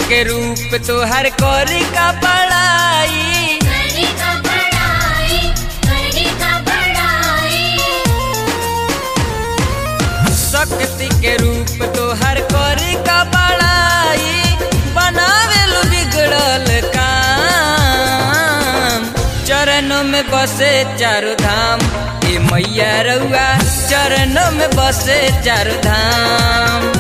के रूप तोहर करी का बड़ाई, शक्ति के रूप तोहर करी का बड़ाई, बनावेलु बिगड़ल काम। चरणों में बसे चारों धाम, ए मैया रउआ चरणों में बसे चारों धाम।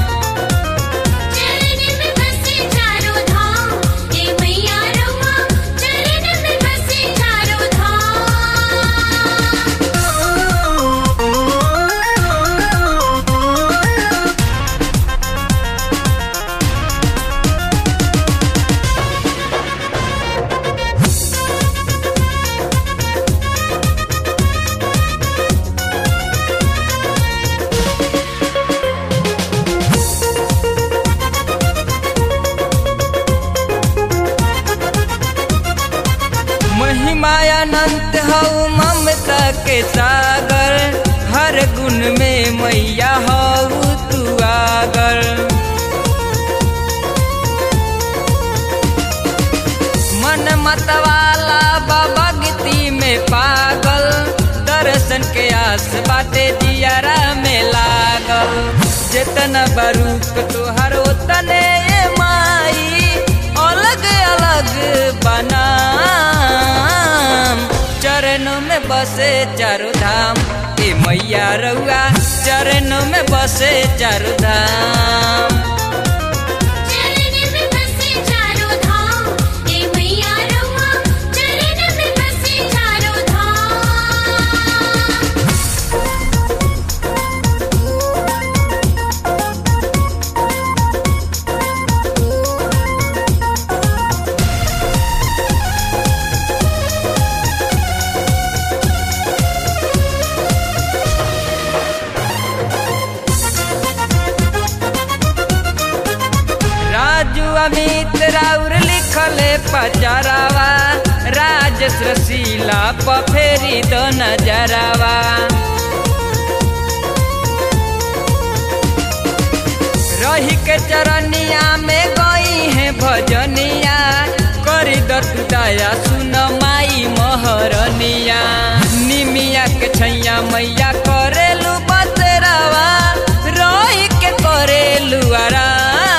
महिमायानंत हऊ ममता के सागर, हर गुण में मैया हऊ तू आगर। मन मतवाला भक्ति में पागल, दर्शन के आस बाटे दियारा में लागल। जितना बरूप तोहर उतने ये माई, अलग अलग बना। चरणों में बसे चारों धाम, ए मैया रउआ चरणों में बसे चारों धाम। अमित राउर लिखले पचरावा, राजेश रसीला पफेरी दो नजरावा। रही के चरनिया में गई है भजनिया, करी दतु दया सुन माई महरनिया। निमिया के छैया मैया करेलू बतरावा, रही के करेलू आराम।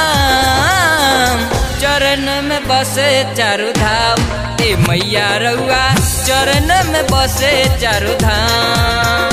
चरण में बसे चारों धाम, ए मैया रउआ चरण में बसे चारों धाम।